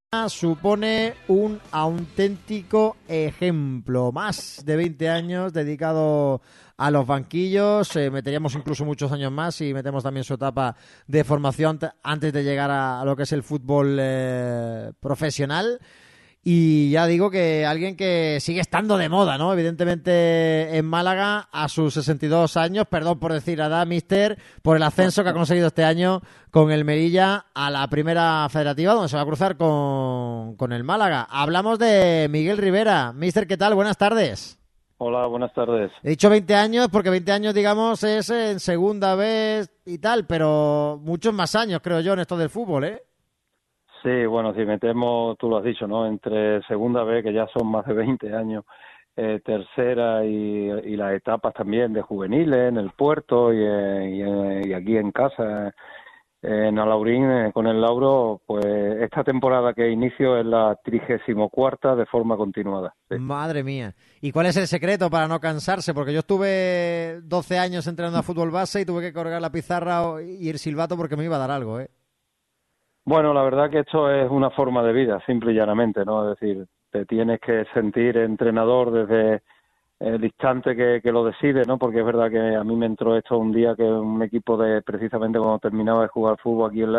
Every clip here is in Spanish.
supone un auténtico ejemplo. Más de 20 años dedicado a los banquillos. Meteríamos incluso muchos años más y metemos también su etapa de formación antes de llegar a lo que es el fútbol profesional. Y ya digo que alguien que sigue estando de moda, ¿no? Evidentemente en Málaga a sus 62 años, perdón por decir edad, mister, por el ascenso que ha conseguido este año con el Melilla a la primera federativa, donde se va a cruzar con el Málaga. Hablamos de Miguel Rivera. Mister, ¿qué tal? Buenas tardes. Hola, buenas tardes. He dicho 20 años porque 20 años, digamos, es en segunda vez y tal, pero muchos más años, creo yo, en esto del fútbol, ¿eh? Sí, bueno, si metemos, tú lo has dicho, ¿no? Entre segunda B, que ya son más de 20 años, tercera y las etapas también de juveniles en el puerto y aquí en casa, en Alaurín, con el Lauro, pues esta temporada que inicio es la 34ª de forma continuada. Sí. Madre mía. ¿Y cuál es el secreto para no cansarse? Porque yo estuve 12 años entrenando a fútbol base y tuve que colgar la pizarra y el silbato porque me iba a dar algo, ¿eh? Bueno, la verdad que esto es una forma de vida, simple y llanamente, ¿no? Es decir, te tienes que sentir entrenador desde el instante que lo decides, ¿no? Porque es verdad que a mí me entró esto un día que un equipo precisamente cuando terminaba de jugar fútbol aquí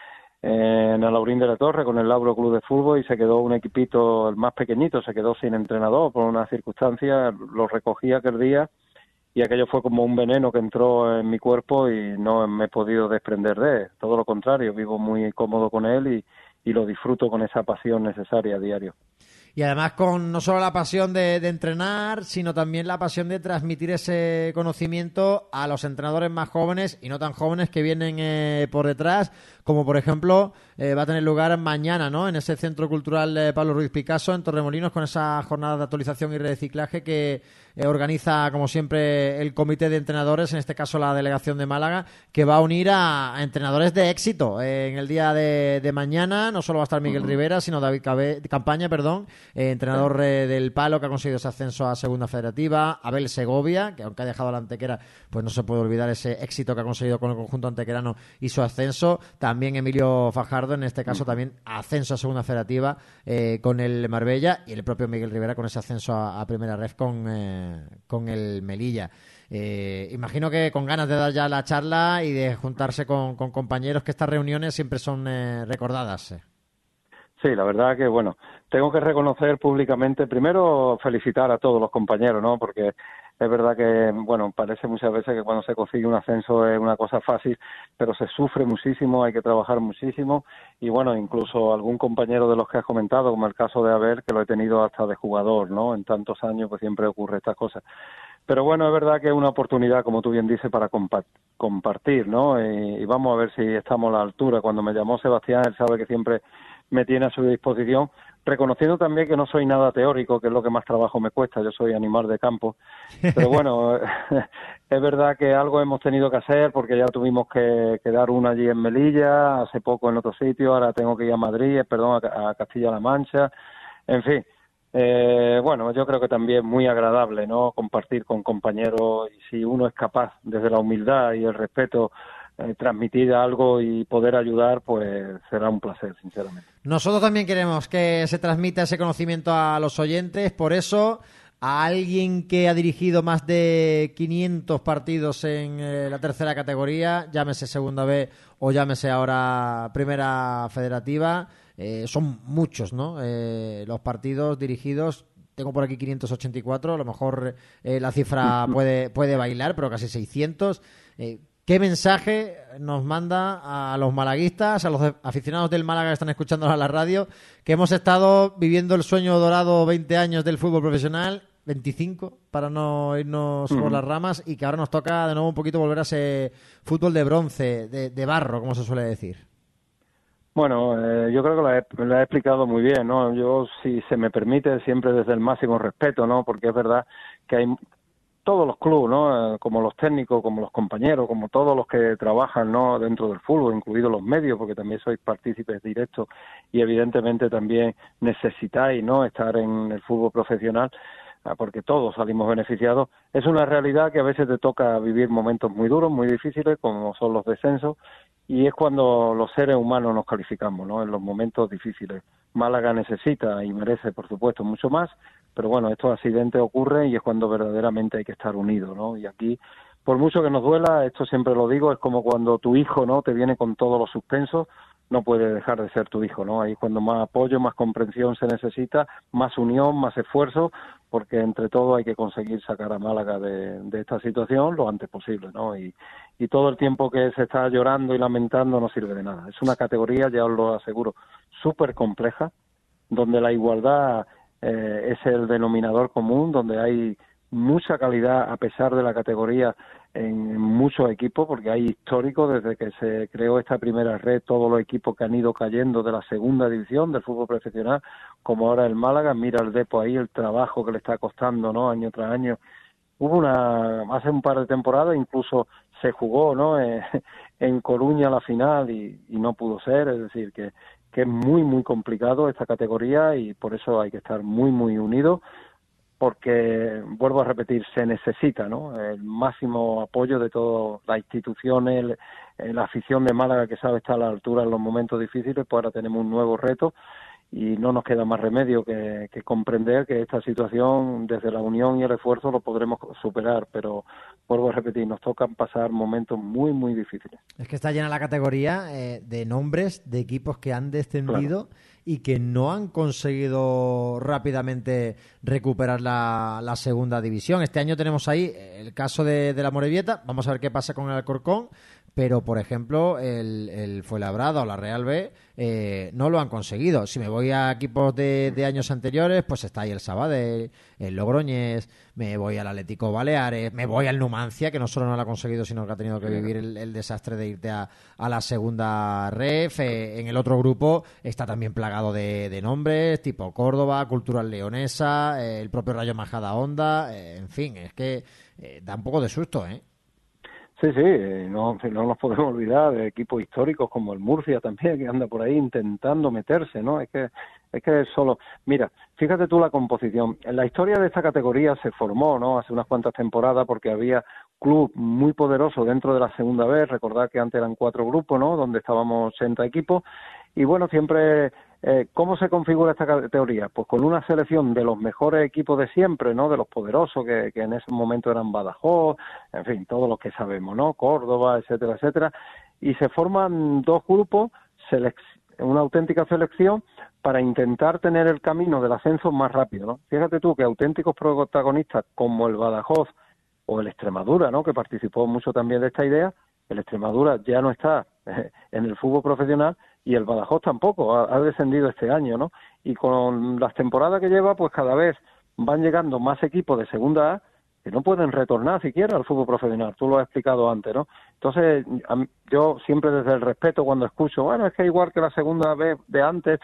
en Alaurín de la Torre con el Lauro Club de Fútbol y se quedó un equipito, el más pequeñito, se quedó sin entrenador por una circunstancia, lo recogí aquel día y aquello fue como un veneno que entró en mi cuerpo y no me he podido desprender de él. Todo lo contrario, vivo muy cómodo con él y lo disfruto con esa pasión necesaria a diario. Y además con no solo la pasión de entrenar, sino también la pasión de transmitir ese conocimiento a los entrenadores más jóvenes y no tan jóvenes que vienen por detrás, como por ejemplo va a tener lugar mañana, ¿no? En ese Centro Cultural Pablo Ruiz Picasso en Torremolinos, con esa jornada de actualización y reciclaje que organiza, como siempre, el comité de entrenadores, en este caso la delegación de Málaga, que va a unir a entrenadores de éxito. En el día de mañana no solo va a estar Miguel Rivera, sino David Campaña, entrenador del Palo, que ha conseguido ese ascenso a Segunda Federativa, Abel Segovia, que aunque ha dejado a la Antequera, pues no se puede olvidar ese éxito que ha conseguido con el conjunto antequerano y su ascenso. También Emilio Fajardo, en este caso también ascenso a Segunda Federativa con el Marbella, y el propio Miguel Rivera con ese ascenso a Primera Ref con el Melilla. Imagino que con ganas de dar ya la charla y de juntarse con compañeros, que estas reuniones siempre son recordadas. Sí, la verdad que, bueno, tengo que reconocer públicamente, primero felicitar a todos los compañeros, ¿no? Porque es verdad que, bueno, parece muchas veces que cuando se consigue un ascenso es una cosa fácil, pero se sufre muchísimo, hay que trabajar muchísimo y, bueno, incluso algún compañero de los que has comentado, como el caso de Abel, que lo he tenido hasta de jugador, ¿no? En tantos años pues siempre ocurre estas cosas. Pero bueno, es verdad que es una oportunidad, como tú bien dices, para compartir, ¿no? Y vamos a ver si estamos a la altura. Cuando me llamó Sebastián, él sabe que siempre me tiene a su disposición, reconociendo también que no soy nada teórico, que es lo que más trabajo me cuesta, yo soy animal de campo, pero bueno, es verdad que algo hemos tenido que hacer porque ya tuvimos que dar una allí en Melilla, hace poco en otro sitio, ahora tengo que ir a Madrid, a Castilla-La Mancha, en fin. Bueno, yo creo que también muy agradable, ¿no? Compartir con compañeros y si uno es capaz, desde la humildad y el respeto, transmitir algo y poder ayudar, pues será un placer, sinceramente. Nosotros también queremos que se transmita ese conocimiento a los oyentes, por eso a alguien que ha dirigido más de 500 partidos en la tercera categoría, llámese Segunda B o llámese ahora Primera Federativa, son muchos, ¿no? Los partidos dirigidos. Tengo por aquí 584, a lo mejor la cifra puede bailar, pero casi 600. ¿Qué mensaje nos manda a los malaguistas, a los aficionados del Málaga que están escuchando a la radio, que hemos estado viviendo el sueño dorado 20 años del fútbol profesional, 25 para no irnos por las ramas, y que ahora nos toca de nuevo un poquito volver a ese fútbol de bronce, de barro, como se suele decir? Bueno, yo creo que lo he explicado muy bien, ¿no? Yo, si se me permite, siempre desde el máximo respeto, ¿no? Porque es verdad que hay todos los clubes, ¿no? Como los técnicos, como los compañeros, como todos los que trabajan, ¿no? Dentro del fútbol, incluidos los medios, porque también sois partícipes directos y evidentemente también necesitáis, ¿no? Estar en el fútbol profesional, porque todos salimos beneficiados. Es una realidad que a veces te toca vivir momentos muy duros, muy difíciles, como son los descensos, y es cuando los seres humanos nos calificamos, ¿no? En los momentos difíciles. Málaga necesita y merece, por supuesto, mucho más, pero bueno, estos accidentes ocurren y es cuando verdaderamente hay que estar unidos, ¿no? Y aquí, por mucho que nos duela, esto siempre lo digo, es como cuando tu hijo, ¿no?, te viene con todos los suspensos, no puede dejar de ser tu hijo, ¿no? Ahí es cuando más apoyo, más comprensión se necesita, más unión, más esfuerzo, porque entre todos hay que conseguir sacar a Málaga de esta situación lo antes posible, ¿no? Y todo el tiempo que se está llorando y lamentando no sirve de nada. Es una categoría, ya os lo aseguro, súper compleja, donde la igualdad es el denominador común, donde hay mucha calidad a pesar de la categoría en muchos equipos, porque hay históricos desde que se creó esta primera red, todos los equipos que han ido cayendo de la segunda división del fútbol profesional, como ahora el Málaga. Mira el Depo ahí, el trabajo que le está costando, ¿no?, año tras año. Hace un par de temporadas incluso se jugó, ¿no?, en Coruña la final y no pudo ser, es decir, que es muy, muy complicado esta categoría y por eso hay que estar muy, muy unidos, porque, vuelvo a repetir, se necesita, ¿no?, el máximo apoyo de todas las instituciones, la afición de Málaga, que sabe estar a la altura en los momentos difíciles. Pues ahora tenemos un nuevo reto y no nos queda más remedio que comprender que esta situación, desde la unión y el esfuerzo, lo podremos superar, pero vuelvo a repetir, nos tocan pasar momentos muy, muy difíciles. Es que está llena la categoría de nombres de equipos que han descendido, claro, y que no han conseguido rápidamente recuperar la segunda división. Este año tenemos ahí el caso de la Morevieta, vamos a ver qué pasa con el Alcorcón, pero por ejemplo el Fuenlabrada o la Real B no lo han conseguido. Si me voy a equipos de años anteriores, pues está ahí el Sabadell, el Logroñés, me voy al Atlético Baleares, me voy al Numancia, que no solo no lo ha conseguido, sino que ha tenido que vivir el desastre de irte a la segunda ref. En el otro grupo está también plagado de nombres, tipo Córdoba, Cultural Leonesa, el propio Rayo Majadahonda, en fin, es que da un poco de susto, ¿eh? Sí, no nos podemos olvidar de equipos históricos como el Murcia también, que anda por ahí intentando meterse, ¿no? Es que solo... Mira, fíjate tú la composición. En la historia de esta categoría se formó, ¿no?, hace unas cuantas temporadas, porque había club muy poderoso dentro de la segunda vez. Recordad que antes eran 4 grupos, ¿no?, donde estábamos 80 equipos. Y bueno, siempre... ¿Cómo se configura esta categoría? Pues con una selección de los mejores equipos de siempre, ¿no?, de los poderosos, que en ese momento eran Badajoz, en fin, todos los que sabemos, ¿no?, Córdoba, etcétera, etcétera, y se forman 2 grupos, una auténtica selección para intentar tener el camino del ascenso más rápido, ¿no? Fíjate tú que auténticos protagonistas como el Badajoz o el Extremadura, ¿no?, que participó mucho también de esta idea. El Extremadura ya no está en el fútbol profesional y el Badajoz tampoco, ha descendido este año, ¿no? Y con las temporadas que lleva, pues cada vez van llegando más equipos de segunda A que no pueden retornar siquiera al fútbol profesional. Tú lo has explicado antes, ¿no? Entonces, yo siempre desde el respeto, cuando escucho, bueno, es que igual que la segunda vez de antes,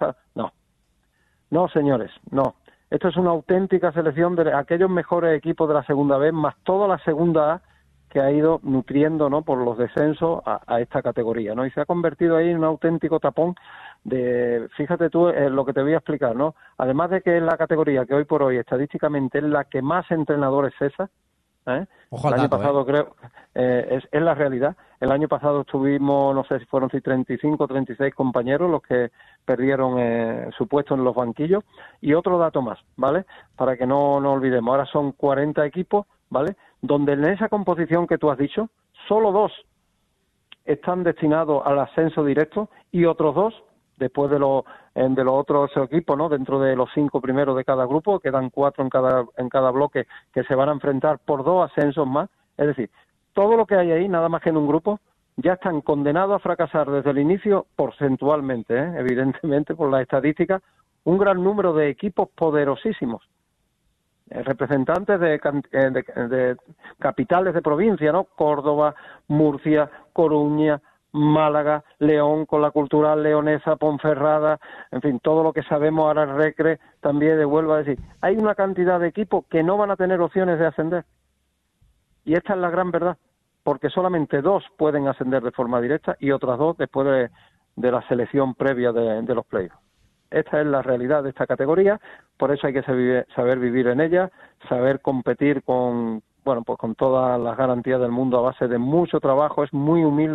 no, señores, no. Esto es una auténtica selección de aquellos mejores equipos de la segunda vez, más toda la segunda A, que ha ido nutriendo, ¿no?, por los descensos a esta categoría, ¿no? Y se ha convertido ahí en un auténtico tapón fíjate tú lo que te voy a explicar, ¿no? Además de que es la categoría que hoy por hoy estadísticamente es la que más entrenadores cesa, Ojo el al año dato, pasado creo, es la realidad. El año pasado estuvimos, no sé si fueron 35 o 36 compañeros los que perdieron su puesto en los banquillos. Y otro dato más, ¿vale?, para que no olvidemos, ahora son 40 equipos, ¿vale?, donde en esa composición que tú has dicho, solo 2 están destinados al ascenso directo y otros 2, después de los otros equipos, ¿no?, dentro de los 5 primeros de cada grupo, quedan 4 en cada bloque, que se van a enfrentar por 2 ascensos más. Es decir, todo lo que hay ahí, nada más que en un grupo, ya están condenados a fracasar desde el inicio porcentualmente, evidentemente por las estadísticas, un gran número de equipos poderosísimos, representantes de capitales de provincia, ¿no?, Córdoba, Murcia, Coruña, Málaga, León, con la Cultural Leonesa, Ponferrada, en fin, todo lo que sabemos ahora, el Recre, también de Huelva. A decir, hay una cantidad de equipos que no van a tener opciones de ascender. Y esta es la gran verdad, porque solamente 2 pueden ascender de forma directa y otras 2 después de la selección previa de los playoffs. Esta es la realidad de esta categoría, por eso hay que saber vivir en ella, saber competir con todas las garantías del mundo a base de mucho trabajo. Es muy humilde,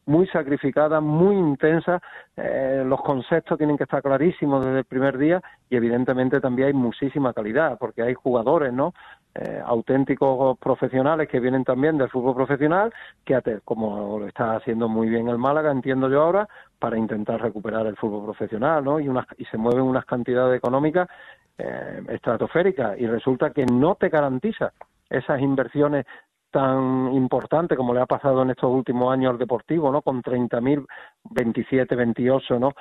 muy sacrificada, muy intensa. Los conceptos tienen que estar clarísimos desde el primer día y evidentemente también hay muchísima calidad, porque hay jugadores, ¿no? Auténticos profesionales que vienen también del fútbol profesional, como lo está haciendo muy bien el Málaga, entiendo yo ahora, para intentar recuperar el fútbol profesional, ¿no? Y se mueven unas cantidades económicas estratosféricas, y resulta que no te garantiza esas inversiones tan importantes como le ha pasado en estos últimos años al Deportivo, ¿no? Con 30.000, 27, 28, ¿no?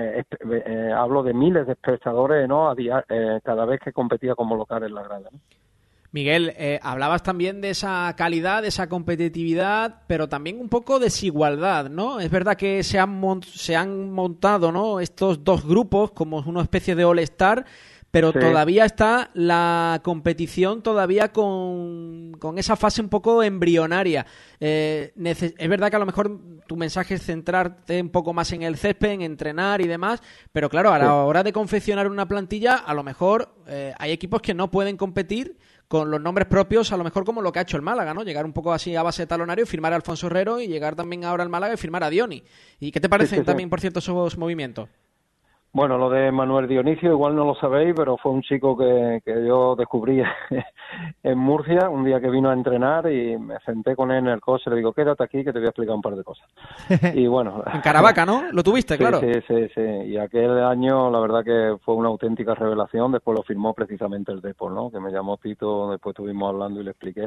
Hablo de miles de espectadores, ¿no? Cada vez que competía como local en la grada, ¿no? Miguel, hablabas también de esa calidad, de esa competitividad, pero también un poco desigualdad, ¿no? Es verdad que se han montado, ¿no?, estos dos grupos como una especie de All-Star, pero sí, todavía está la competición todavía con esa fase un poco embrionaria. Es verdad que a lo mejor tu mensaje es centrarte un poco más en el césped, en entrenar y demás, pero claro, a la hora de confeccionar una plantilla, a lo mejor hay equipos que no pueden competir con los nombres propios, a lo mejor como lo que ha hecho el Málaga, ¿no? Llegar un poco así a base de talonario, firmar a Alfonso Herrero y llegar también ahora al Málaga y firmar a Dioni. ¿Y qué te parecen también, por cierto, esos movimientos? Bueno, lo de Manuel Dionisio igual no lo sabéis, pero fue un chico que yo descubrí en Murcia un día que vino a entrenar y me senté con él en el coche y le digo, quédate aquí que te voy a explicar un par de cosas. Y bueno... En Caravaca, ¿no? ¿Lo tuviste? Sí, claro. Sí. Y aquel año la verdad que fue una auténtica revelación. Después lo firmó precisamente el Depor, ¿no? Que me llamó Tito, después estuvimos hablando y le expliqué.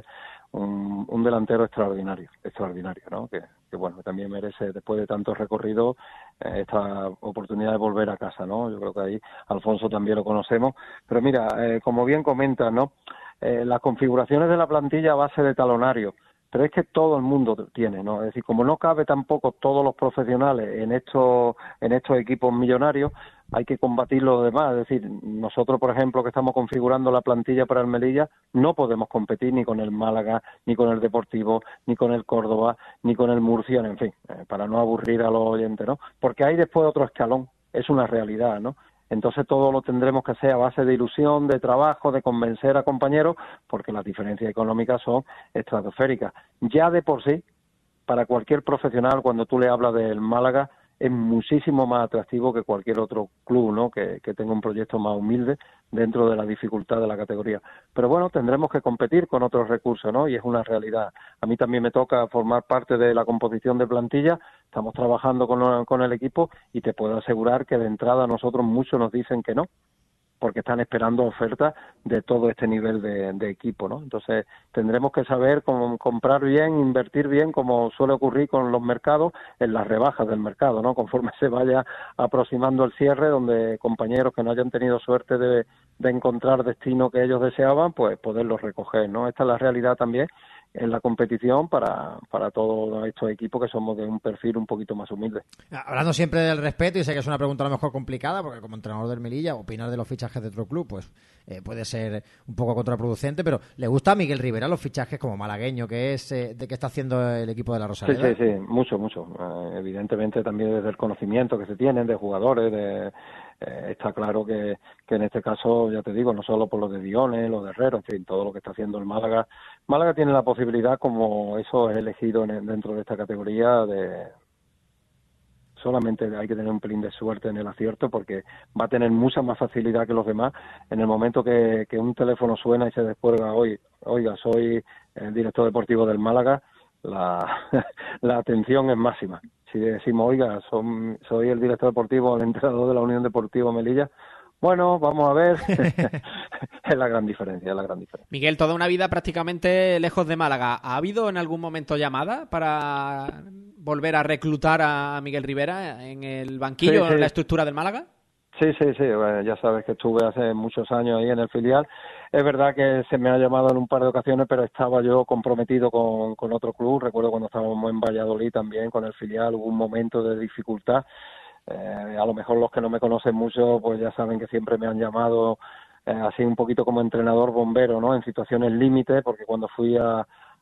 Un delantero extraordinario, ¿no? Que bueno, también merece, después de tanto recorrido, esta oportunidad de volver a casa, ¿no? Yo creo que ahí Alfonso también lo conocemos. Pero mira, como bien comentas, ¿no? Las configuraciones de la plantilla a base de talonario, pero es que todo el mundo tiene, ¿no? Es decir, como no cabe tampoco todos los profesionales en estos equipos millonarios, hay que combatir lo demás. Es decir, nosotros, por ejemplo, que estamos configurando la plantilla para el Melilla, no podemos competir ni con el Málaga, ni con el Deportivo, ni con el Córdoba, ni con el Murcia, en fin, para no aburrir a los oyentes, ¿no? Porque hay después otro escalón, es una realidad, ¿no? Entonces todo lo tendremos que hacer a base de ilusión, de trabajo, de convencer a compañeros, porque las diferencias económicas son estratosféricas. Ya de por sí, para cualquier profesional, cuando tú le hablas del Málaga, es muchísimo más atractivo que cualquier otro club, ¿no? Que tenga un proyecto más humilde dentro de la dificultad de la categoría. Pero bueno, tendremos que competir con otros recursos, ¿no? Y es una realidad. A mí también me toca formar parte de la composición de plantilla, estamos trabajando con el equipo y te puedo asegurar que de entrada nosotros muchos nos dicen que no, porque están esperando ofertas de todo este nivel de equipo, ¿no? Entonces tendremos que saber cómo comprar bien, invertir bien, como suele ocurrir con los mercados, en las rebajas del mercado, ¿no? Conforme se vaya aproximando el cierre, donde compañeros que no hayan tenido suerte de encontrar destino que ellos deseaban, pues poderlos recoger, ¿no? Esta es la realidad también en la competición para todos estos equipos que somos de un perfil un poquito más humilde. Hablando siempre del respeto, y sé que es una pregunta a lo mejor complicada, porque como entrenador del Melilla, opinar de los fichajes de otro club, pues puede ser un poco contraproducente, pero ¿le gusta a Miguel Rivera los fichajes como malagueño que es, de que está haciendo el equipo de la Rosaleda? Sí, mucho. Evidentemente también desde el conocimiento que se tienen de jugadores, está claro que en este caso, ya te digo, no solo por lo de Dione, lo de Herrero, en fin, todo lo que está haciendo el Málaga. Málaga tiene la posibilidad, como eso es elegido dentro de esta categoría, solamente hay que tener un pelín de suerte en el acierto, porque va a tener mucha más facilidad que los demás. En el momento que un teléfono suena y se descuelga, oiga, soy el director deportivo del Málaga, la atención es máxima. Si decimos, oiga, soy el director deportivo, el entrenador de la Unión Deportiva Melilla, bueno, vamos a ver. Es la gran diferencia. Miguel, toda una vida prácticamente lejos de Málaga. ¿Ha habido en algún momento llamada para volver a reclutar a Miguel Rivera en el banquillo, en la estructura del Málaga? Sí. Bueno, ya sabes que estuve hace muchos años ahí en el filial. Es verdad que se me ha llamado en un par de ocasiones, pero estaba yo comprometido con otro club. Recuerdo cuando estábamos en Valladolid también con el filial, hubo un momento de dificultad. A lo mejor los que no me conocen mucho pues ya saben que siempre me han llamado así un poquito como entrenador bombero, ¿no? En situaciones límite, porque cuando fui a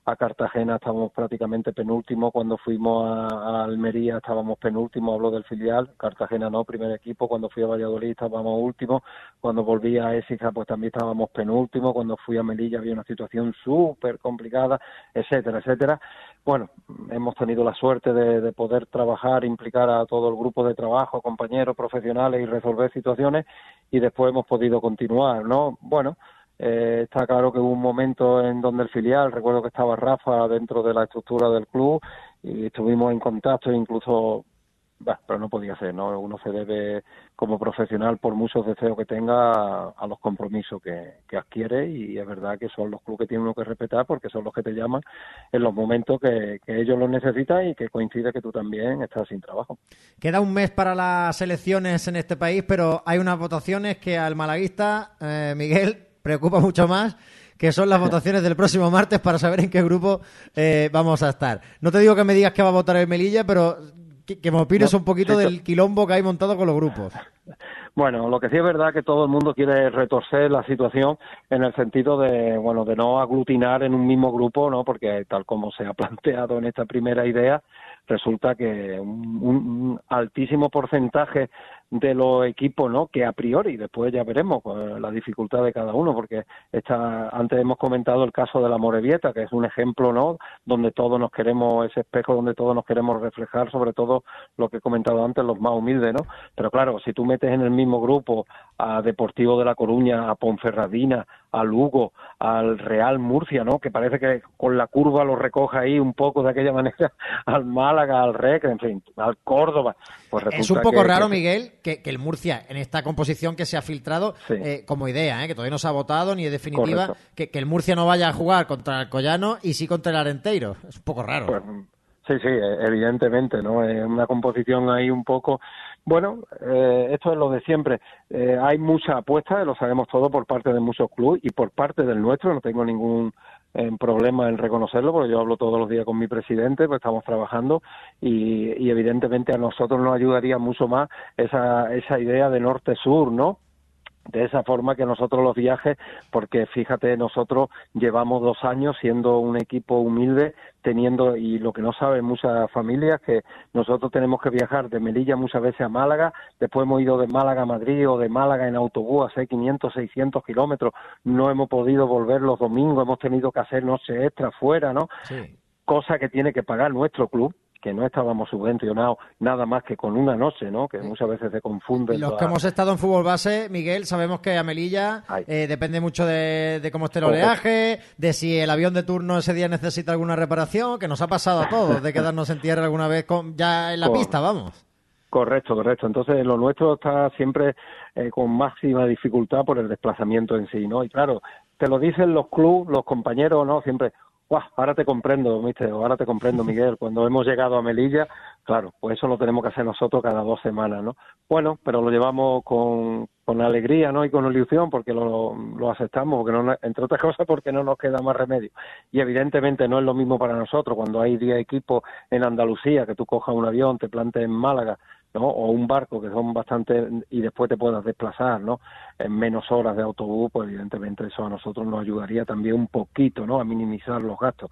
a Cartagena estábamos prácticamente penúltimo, cuando fuimos a Almería estábamos penúltimo, hablo del filial, Cartagena no, primer equipo, cuando fui a Valladolid estábamos último, cuando volví a Écija pues también estábamos penúltimo, cuando fui a Melilla había una situación súper complicada, etcétera, etcétera. Bueno, hemos tenido la suerte de poder trabajar, implicar a todo el grupo de trabajo, compañeros, profesionales y resolver situaciones, y después hemos podido continuar, ¿no? Bueno, está claro que hubo un momento en donde el filial, recuerdo que estaba Rafa dentro de la estructura del club y estuvimos en contacto, incluso, pero no podía ser, ¿no? Uno se debe, como profesional, por muchos deseos que tenga, a los compromisos que adquiere, y es verdad que son los clubes que tiene uno que respetar porque son los que te llaman en los momentos que ellos los necesitan y que coincide que tú también estás sin trabajo. Queda un mes para las elecciones en este país, pero hay unas votaciones que al malaguista, Miguel, preocupa mucho más, que son las votaciones del próximo martes para saber en qué grupo vamos a estar. No te digo que me digas que va a votar el Melilla, pero que me opines un poquito del quilombo que hay montado con los grupos. Bueno, lo que sí es verdad que todo el mundo quiere retorcer la situación en el sentido de, bueno, de no aglutinar en un mismo grupo, ¿no? Porque tal como se ha planteado en esta primera idea, resulta que un altísimo porcentaje de los equipos, ¿no? Que a priori, después ya veremos la dificultad de cada uno, porque antes hemos comentado el caso de la Morevieta, que es un ejemplo, ¿no? Donde todos nos queremos, ese espejo donde todos nos queremos reflejar, sobre todo lo que he comentado antes, los más humildes, ¿no? Pero claro, si tú metes en el mismo grupo a Deportivo de La Coruña, a Ponferradina, a Lugo, al Real Murcia, ¿no? Que parece que con la curva lo recoge ahí un poco de aquella manera, al Málaga, al Recre, en fin, al Córdoba. Pues es un poco raro, Miguel, que el Murcia, en esta composición que se ha filtrado, sí, como idea, que todavía no se ha votado ni es definitiva, que el Murcia no vaya a jugar contra el Alcoyano y sí contra el Arenteiro. Es un poco raro. Pues, sí, evidentemente, ¿no? Es una composición ahí un poco... Bueno, esto es lo de siempre. Hay mucha apuesta, lo sabemos todo, por parte de muchos clubes y por parte del nuestro. No tengo ningún problema en reconocerlo, porque yo hablo todos los días con mi presidente, pues estamos trabajando y evidentemente a nosotros nos ayudaría mucho más esa idea de norte-sur, ¿no? De esa forma que nosotros los viajes, porque fíjate, nosotros llevamos 2 años siendo un equipo humilde, teniendo, y lo que no saben muchas familias, que nosotros tenemos que viajar de Melilla muchas veces a Málaga, después hemos ido de Málaga a Madrid o de Málaga en autobús a hacer 500, 600 kilómetros, no hemos podido volver los domingos, hemos tenido que hacer noche extra fuera, ¿no? Sí. Cosa que tiene que pagar nuestro club, que no estábamos subvencionados nada más que con una noche, ¿no? Que muchas veces se confunden. Los que hemos estado en fútbol base, Miguel, sabemos que a Melilla depende mucho de cómo esté el oleaje, de si el avión de turno ese día necesita alguna reparación, que nos ha pasado a todos, de quedarnos en tierra alguna vez ya en la pista, vamos. Correcto. Entonces, lo nuestro está siempre con máxima dificultad por el desplazamiento en sí, ¿no? Y claro, te lo dicen los clubes, los compañeros, ¿no? Siempre... ahora te comprendo, mister, ahora te comprendo, Miguel. Cuando hemos llegado a Melilla, claro, pues eso lo tenemos que hacer nosotros cada 2 semanas, ¿no? Bueno, pero lo llevamos con alegría, ¿no? Y con ilusión, porque lo aceptamos, porque no, entre otras cosas porque no nos queda más remedio. Y evidentemente no es lo mismo para nosotros cuando hay 10 equipos en Andalucía, que tú cojas un avión, te plantes en Málaga, ¿no? O un barco, que son bastante, y después te puedas desplazar, ¿no? En menos horas de autobús, pues evidentemente eso a nosotros nos ayudaría también un poquito, ¿no? A minimizar los gastos.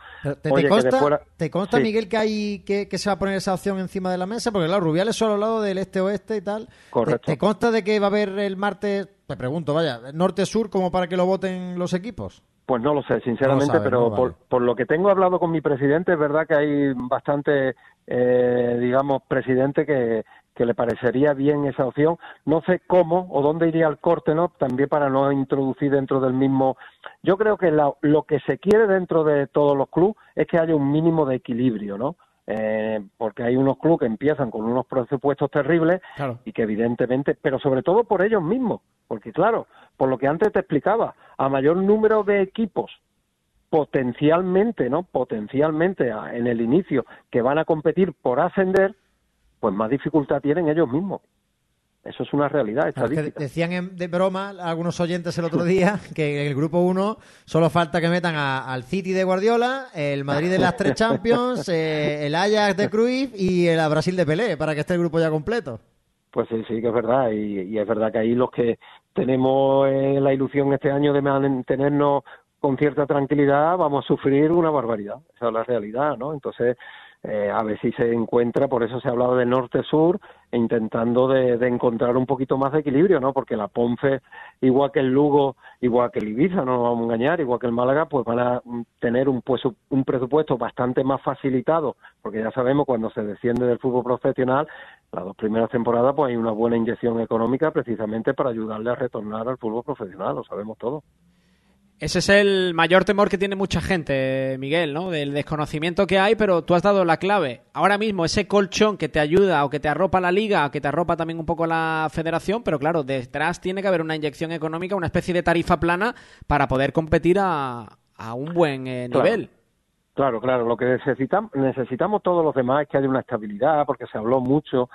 ¿Te consta, sí, Miguel, que hay que se va a poner esa opción encima de la mesa? Porque claro, Rubiales solo al lado del este-oeste y tal. Correcto. ¿Te consta de que va a haber el martes, te pregunto, norte-sur, como para que lo voten los equipos? Pues no lo sé, sinceramente, no lo sabes, pero no, vale. por lo que tengo hablado con mi presidente, es verdad que hay bastante, digamos, presidente que le parecería bien esa opción. No sé cómo o dónde iría el corte, ¿no? También para no introducir dentro del mismo... Yo creo que lo que se quiere dentro de todos los clubes es que haya un mínimo de equilibrio, ¿no? Porque hay unos clubes que empiezan con unos presupuestos terribles, claro, y que evidentemente, pero sobre todo por ellos mismos, porque claro, por lo que antes te explicaba, a mayor número de equipos potencialmente, ¿no? Potencialmente en el inicio que van a competir por ascender, pues más dificultad tienen ellos mismos. Eso es una realidad estadística. Que decían de broma algunos oyentes el otro día que en el grupo 1 solo falta que metan al City de Guardiola, el Madrid de las 3 Champions, el Ajax de Cruyff y el Brasil de Pelé, para que esté el grupo ya completo. Pues sí, que es verdad, y es verdad que ahí los que tenemos la ilusión este año de mantenernos con cierta tranquilidad, vamos a sufrir una barbaridad. Esa es la realidad, ¿no? Entonces, a ver si se encuentra, por eso se ha hablado de norte-sur, intentando de encontrar un poquito más de equilibrio, ¿no? Porque la Ponfe, igual que el Lugo, igual que el Ibiza, no nos vamos a engañar, igual que el Málaga, pues van a tener un presupuesto bastante más facilitado, porque ya sabemos, cuando se desciende del fútbol profesional, las 2 primeras temporadas, pues hay una buena inyección económica precisamente para ayudarle a retornar al fútbol profesional, lo sabemos todos. Ese es el mayor temor que tiene mucha gente, Miguel, ¿no? Del desconocimiento que hay, pero tú has dado la clave. Ahora mismo, ese colchón que te ayuda o que te arropa la liga, o que te arropa también un poco la federación, pero claro, detrás tiene que haber una inyección económica, una especie de tarifa plana para poder competir a un buen nivel. Claro, lo que necesitamos todos los demás es que haya una estabilidad, porque se habló mucho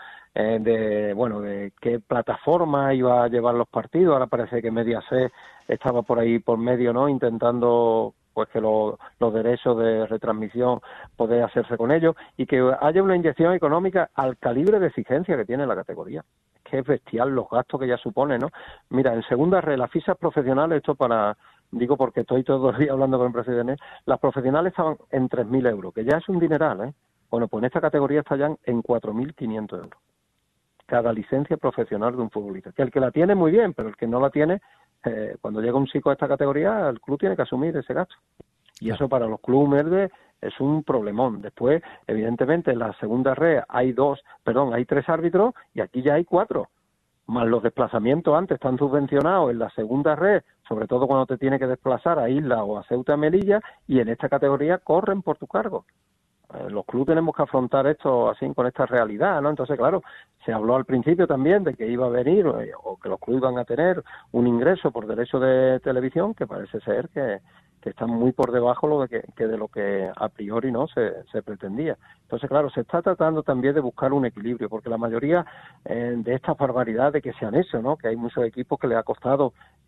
de qué plataforma iba a llevar los partidos. Ahora parece que Mediaset estaba por ahí por medio, ¿no? Intentando pues que los derechos de retransmisión poder hacerse con ellos y que haya una inyección económica al calibre de exigencia que tiene la categoría. Es que es bestial los gastos que ya supone, ¿no? Mira, en segunda red, las fichas profesionales, digo porque estoy todos los días hablando con el presidente, las profesionales estaban en 3.000 euros, que ya es un dineral, ¿eh? Bueno, pues en esta categoría está ya en 4.500 euros. Cada licencia profesional de un futbolista. Que el que la tiene, muy bien, pero el que no la tiene, cuando llega un chico a esta categoría, el club tiene que asumir ese gasto. Y eso para los clubes verdes es un problemón. Después, evidentemente, en la segunda red hay 3 árbitros y aquí ya hay 4. Más los desplazamientos antes están subvencionados en la segunda red, sobre todo cuando te tiene que desplazar a Isla o a Ceuta y Melilla, y en esta categoría corren por tu cargo. Los clubes tenemos que afrontar esto así, con esta realidad, ¿no? Entonces, claro, se habló al principio también de que iba a venir o que los clubes iban a tener un ingreso por derecho de televisión que parece ser que están muy por debajo de lo que a priori no se pretendía. Entonces, claro, se está tratando también de buscar un equilibrio, porque la mayoría de estas barbaridades que se han hecho, ¿no? Que hay muchos equipos que les ha costado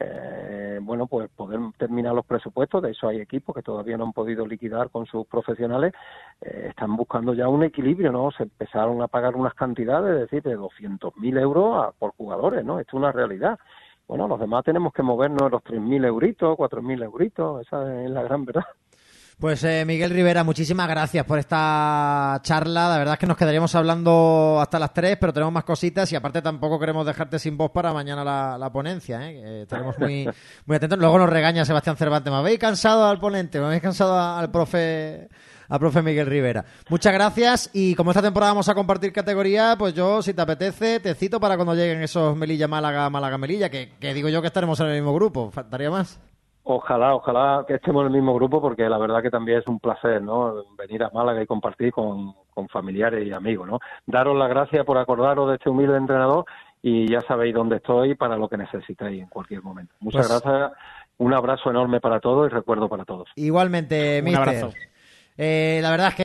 pues poder terminar los presupuestos. De eso hay equipos que todavía no han podido liquidar con sus profesionales. Están buscando ya un equilibrio, ¿no? Se empezaron a pagar unas cantidades, es decir, de 200.000 euros por jugadores, ¿no? Esto es una realidad. Bueno, los demás tenemos que movernos los 3.000 euritos, 4.000 euritos, esa es la gran verdad. Pues Miguel Rivera, muchísimas gracias por esta charla. La verdad es que nos quedaríamos hablando hasta las 3, pero tenemos más cositas y aparte tampoco queremos dejarte sin voz para mañana la ponencia, ¿eh? Estaremos muy, muy atentos. Luego nos regaña Sebastián Cervantes. ¿Me habéis cansado al ponente? ¿Me habéis cansado al profe Miguel Rivera? Muchas gracias y como esta temporada vamos a compartir categoría, pues yo, si te apetece, te cito para cuando lleguen esos Melilla-Málaga, Málaga-Melilla, que digo yo que estaremos en el mismo grupo. ¿Faltaría más? Ojalá que estemos en el mismo grupo, porque la verdad que también es un placer, ¿no? Venir a Málaga y compartir con familiares y amigos, ¿no? Daros las gracias por acordaros de este humilde entrenador y ya sabéis dónde estoy para lo que necesitéis en cualquier momento. Muchas gracias, un abrazo enorme para todos y recuerdo para todos. Igualmente, mister. Un abrazo. La verdad es que